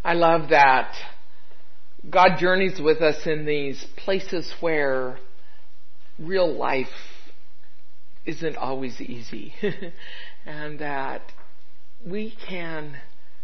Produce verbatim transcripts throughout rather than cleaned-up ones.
I love that God journeys with us in these places where real life isn't always easy. And that we can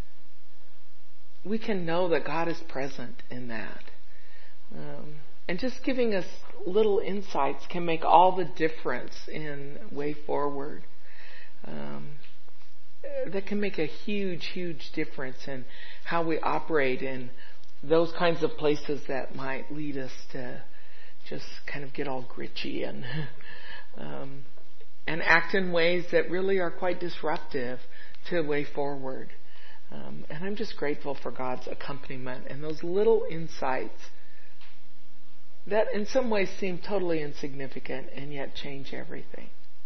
we can know that God is present in that. Um, and just giving us little insights can make all the difference in way forward. Um, that can make a huge, huge difference in how we operate in those kinds of places that might lead us to just kind of get all gritchy and um, and act in ways that really are quite disruptive to the way forward. Um, and I'm just grateful for God's accompaniment and those little insights that in some ways seem totally insignificant and yet change everything.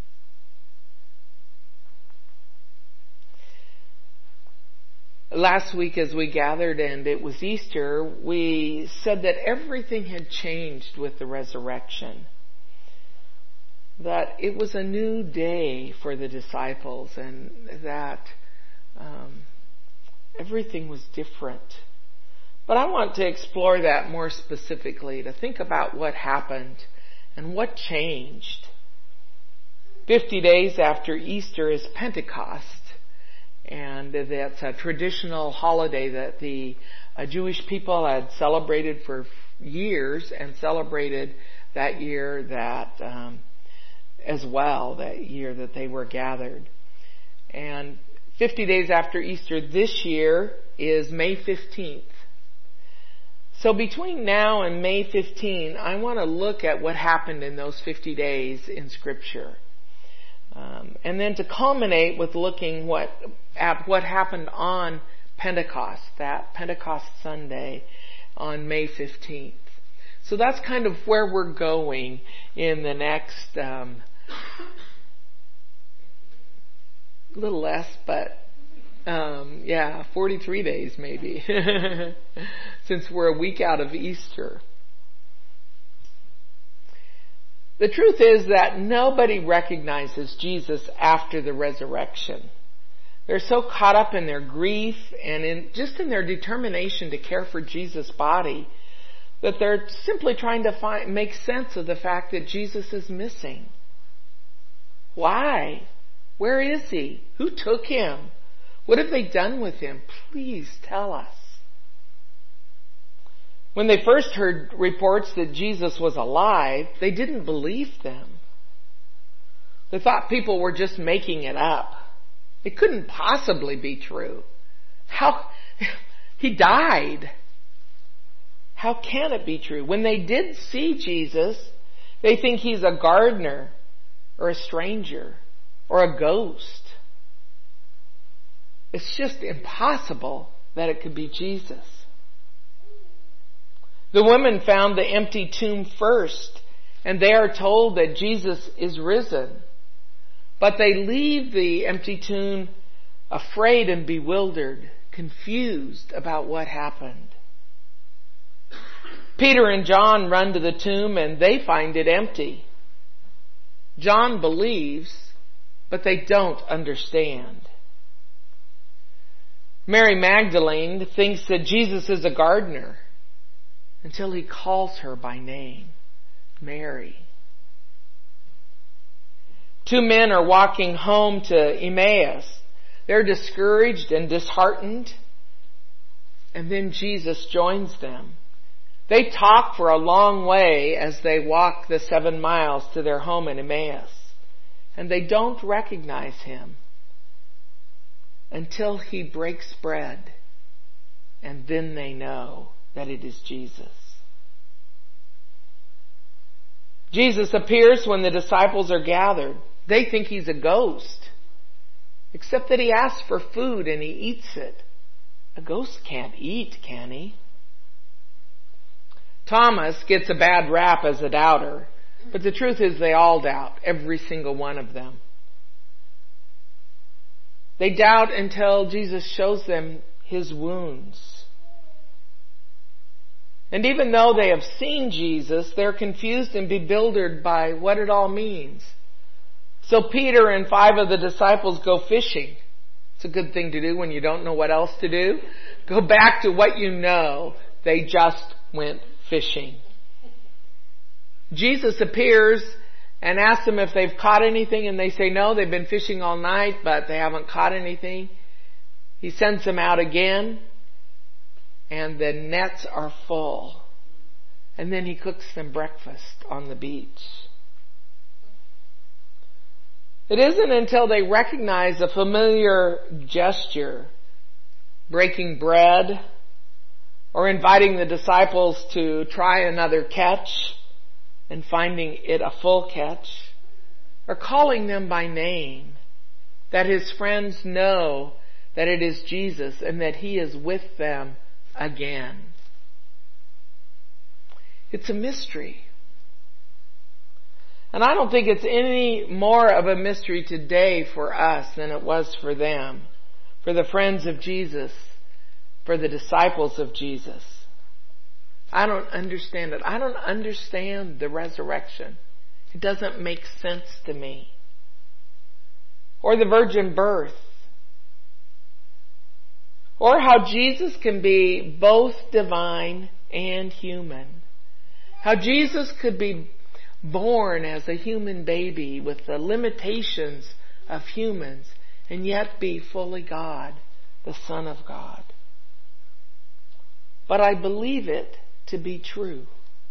Last week as we gathered and it was Easter, we said that everything had changed with the resurrection. That it was a new day for the disciples and that um, everything was different. But I want to explore that more specifically, to think about what happened and what changed. Fifty days after Easter is Pentecost. And that's a traditional holiday that the uh, Jewish people had celebrated for years and celebrated that year that um, as well, that year that they were gathered. And fifty days after Easter this year is May fifteenth. So between now and May fifteenth, I want to look at what happened in those fifty days in Scripture. Um, and then to culminate with looking what at what happened on Pentecost, that Pentecost Sunday on May fifteenth. So that's kind of where we're going in the next um, little less, but um, yeah, forty-three days maybe, since we're a week out of Easter. The truth is that nobody recognizes Jesus after the resurrection. They're so caught up in their grief and in just in their determination to care for Jesus' body that they're simply trying to find, make sense of the fact that Jesus is missing. Why? Where is he? Who took him? What have they done with him? Please tell us. When they first heard reports that Jesus was alive, they didn't believe them. They thought people were just making it up. It couldn't possibly be true. How? He died. How can it be true? When they did see Jesus, they think he's a gardener or a stranger or a ghost. It's just impossible that it could be Jesus. The women found the empty tomb first, and they are told that Jesus is risen. But they leave the empty tomb afraid and bewildered, confused about what happened. Peter and John run to the tomb and they find it empty. John believes, but they don't understand. Mary Magdalene thinks that Jesus is a gardener until he calls her by name, Mary. Two men are walking home to Emmaus. They're discouraged and disheartened. And then Jesus joins them. They talk for a long way as they walk the seven miles to their home in Emmaus. And they don't recognize him until he breaks bread. And then they know that it is Jesus. Jesus appears when the disciples are gathered. They think he's a ghost, except that he asks for food and he eats it. A ghost can't eat, can he? Thomas gets a bad rap as a doubter, but the truth is they all doubt, every single one of them. They doubt until Jesus shows them his wounds. And even though they have seen Jesus, they're confused and bewildered by what it all means. So Peter and five of the disciples go fishing. It's a good thing to do when you don't know what else to do. Go back to what you know. They just went fishing. Jesus appears and asks them if they've caught anything, and they say no, they've been fishing all night, but they haven't caught anything. He sends them out again, and the nets are full. And then he cooks them breakfast on the beach. It isn't until they recognize a familiar gesture, breaking bread, or inviting the disciples to try another catch and finding it a full catch, or calling them by name, that his friends know that it is Jesus and that he is with them again. It's a mystery. And I don't think it's any more of a mystery today for us than it was for them, for the friends of Jesus, for the disciples of Jesus. I don't understand it. I don't understand the resurrection. It doesn't make sense to me. Or the virgin birth. Or how Jesus can be both divine and human. How Jesus could be born as a human baby with the limitations of humans and yet be fully God, the Son of God. But I believe it to be true.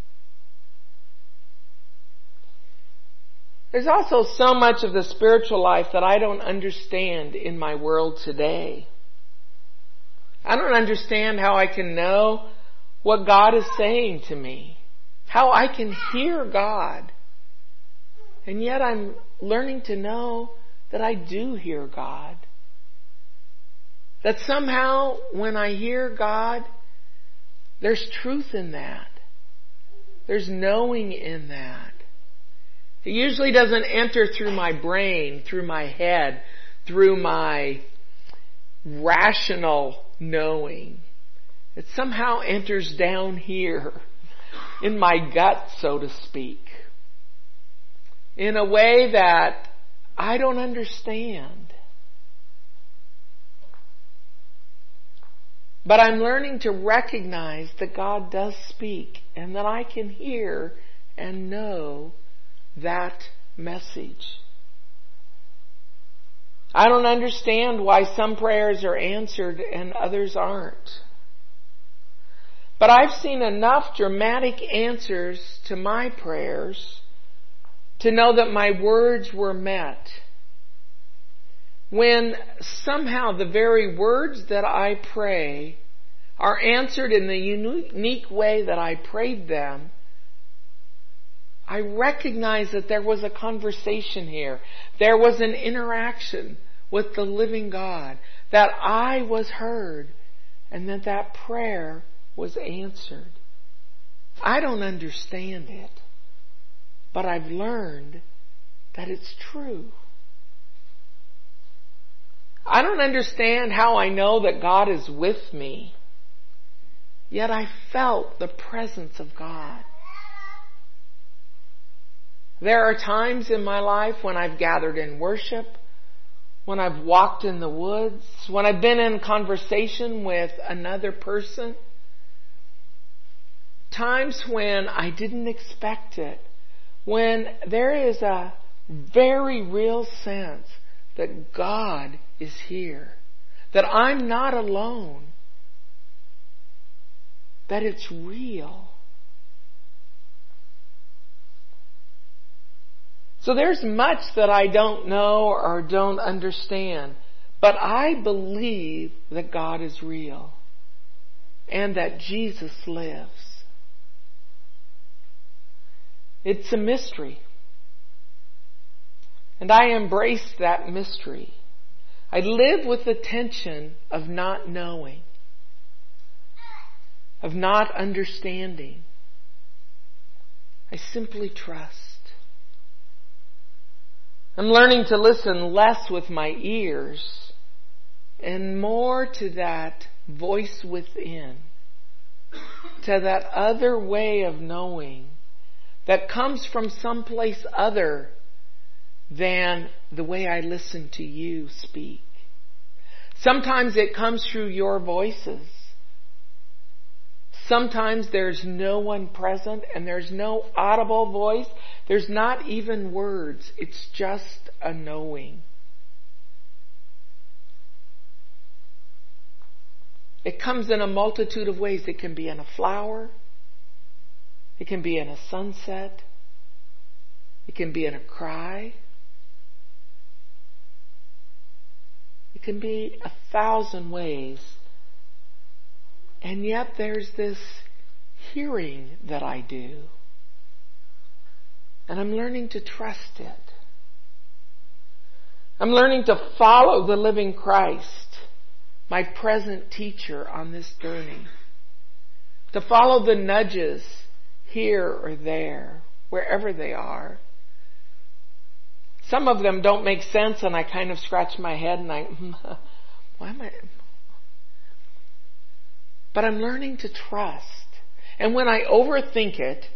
There's also so much of the spiritual life that I don't understand in my world today. I don't understand how I can know what God is saying to me, how I can hear God. And yet I'm learning to know that I do hear God. That somehow when I hear God, there's truth in that. There's knowing in that. It usually doesn't enter through my brain, through my head, through my rational knowing. It somehow enters down here in my gut, so to speak, in a way that I don't understand. But I'm learning to recognize that God does speak and that I can hear and know that message. I don't understand why some prayers are answered and others aren't. But I've seen enough dramatic answers to my prayers to know that my words were met. When somehow the very words that I pray are answered in the unique way that I prayed them, I recognize that there was a conversation here. There was an interaction with the living God, that I was heard, and that that prayer was answered. I don't understand it, but I've learned that it's true. I don't understand how I know that God is with me, yet I felt the presence of God. There are times in my life when I've gathered in worship, when I've walked in the woods, when I've been in conversation with another person, times when I didn't expect it, when there is a very real sense that God is here, that I'm not alone, that it's real. So there's much that I don't know or don't understand, but I believe that God is real and that Jesus lives. It's a mystery. And I embrace that mystery. I live with the tension of not knowing, of not understanding. I simply trust. I'm learning to listen less with my ears and more to that voice within, to that other way of knowing that comes from someplace other than the way I listen to you speak. Sometimes it comes through your voices. Sometimes there's no one present and there's no audible voice. There's not even words. It's just a knowing. It comes in a multitude of ways. It can be in a flower. It can be in a sunset. It can be in a cry. It can be a thousand ways. And yet there's this hearing that I do. And I'm learning to trust it. I'm learning to follow the living Christ, my present teacher on this journey. To follow the nudges here or there, wherever they are. Some of them don't make sense and I kind of scratch my head and I, why am I... But I'm learning to trust. And when I overthink it,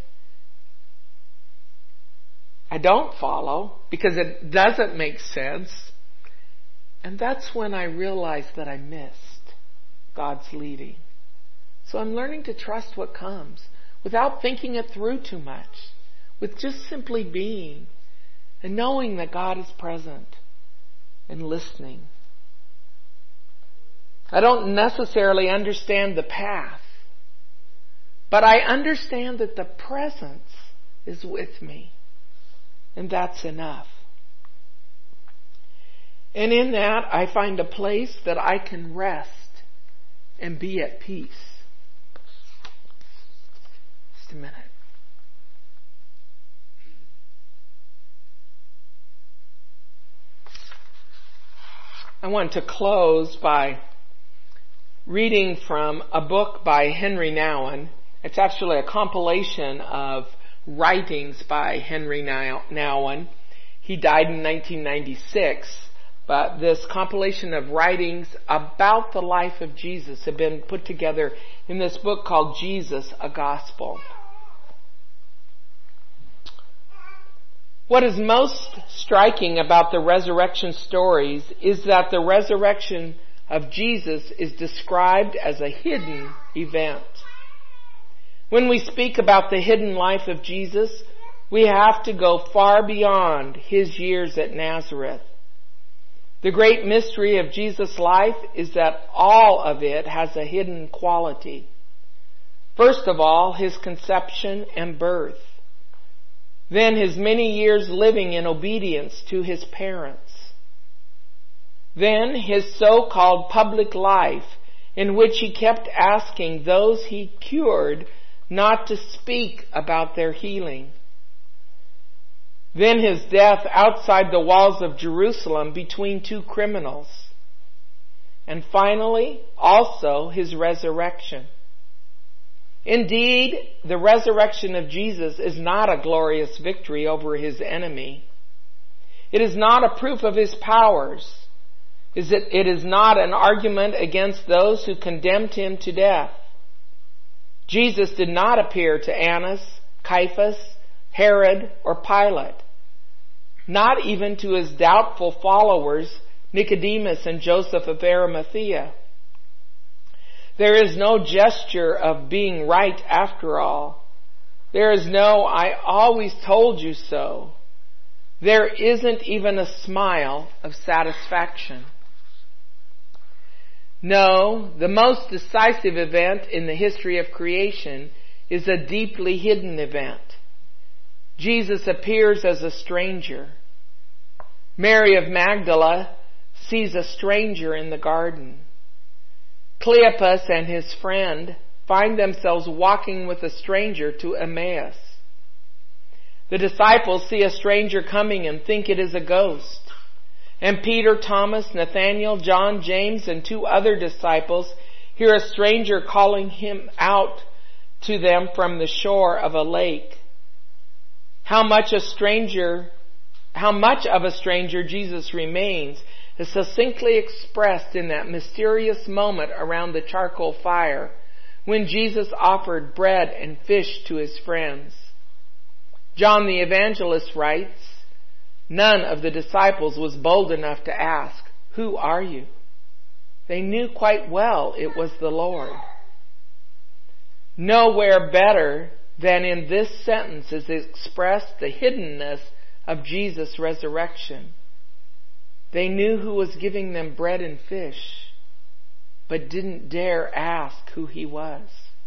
I don't follow because it doesn't make sense. And that's when I realize that I missed God's leading. So I'm learning to trust what comes without thinking it through too much, with just simply being and knowing that God is present and listening. I don't necessarily understand the path, but I understand that the presence is with me, and that's enough. And in that, I find a place that I can rest and be at peace. Just a minute. I want to close by reading from a book by Henry Nouwen. It's actually a compilation of writings by Henry Nouwen. He died in nineteen ninety-six, but this compilation of writings about the life of Jesus have been put together in this book called Jesus, a Gospel. What is most striking about the resurrection stories is that the resurrection of Jesus is described as a hidden event. When we speak about the hidden life of Jesus, we have to go far beyond his years at Nazareth. The great mystery of Jesus' life is that all of it has a hidden quality. First of all, his conception and birth. Then his many years living in obedience to his parents. Then his so-called public life, in which he kept asking those he cured not to speak about their healing. Then his death outside the walls of Jerusalem between two criminals. And finally, also his resurrection. Indeed, the resurrection of Jesus is not a glorious victory over his enemy. It is not a proof of his powers. It is not an argument against those who condemned him to death. Jesus did not appear to Annas, Caiaphas, Herod, or Pilate. Not even to his doubtful followers, Nicodemus and Joseph of Arimathea. There is no gesture of being right after all. There is no, I always told you so. There isn't even a smile of satisfaction. No, the most decisive event in the history of creation is a deeply hidden event. Jesus appears as a stranger. Mary of Magdala sees a stranger in the garden. Cleopas and his friend find themselves walking with a stranger to Emmaus. The disciples see a stranger coming and think it is a ghost. And Peter, Thomas, Nathanael, John, James, and two other disciples hear a stranger calling him out to them from the shore of a lake. How much a stranger, how much of a stranger Jesus remains is succinctly expressed in that mysterious moment around the charcoal fire when Jesus offered bread and fish to his friends. John the Evangelist writes, "None of the disciples was bold enough to ask, 'Who are you?' They knew quite well it was the Lord. Nowhere better than in this sentence is expressed the hiddenness of Jesus' resurrection. They knew who was giving them bread and fish, but didn't dare ask who he was.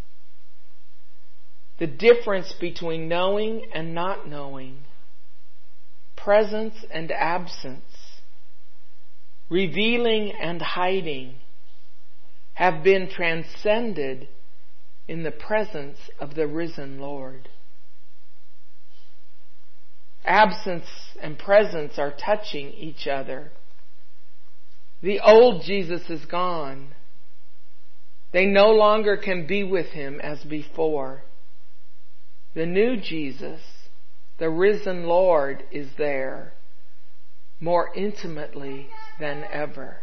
The difference between knowing and not knowing, presence and absence, revealing and hiding, have been transcended in the presence of the risen Lord. Absence and presence are touching each other. The old Jesus is gone. They no longer can be with him as before. The new Jesus, the risen Lord, is there, more intimately than ever.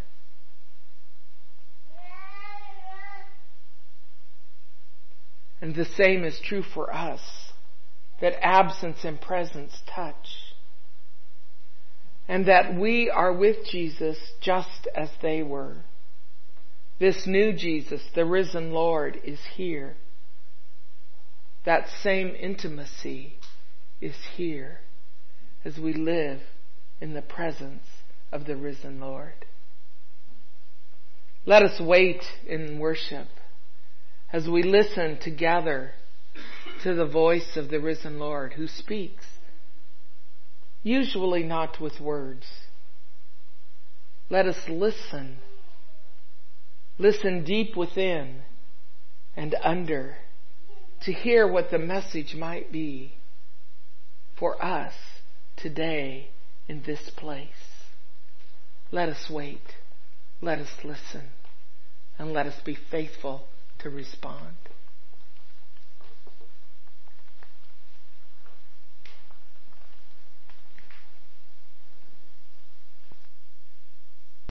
And the same is true for us, that absence and presence touch, and that we are with Jesus just as they were. This new Jesus, the risen Lord, is here. That same intimacy is here as we live in the presence of the risen Lord. Let us wait in worship as we listen together to the voice of the risen Lord, who speaks, usually not with words. Let us listen. Listen deep within and under to hear what the message might be for us today in this place. Let us wait. Let us listen. And let us be faithful to respond.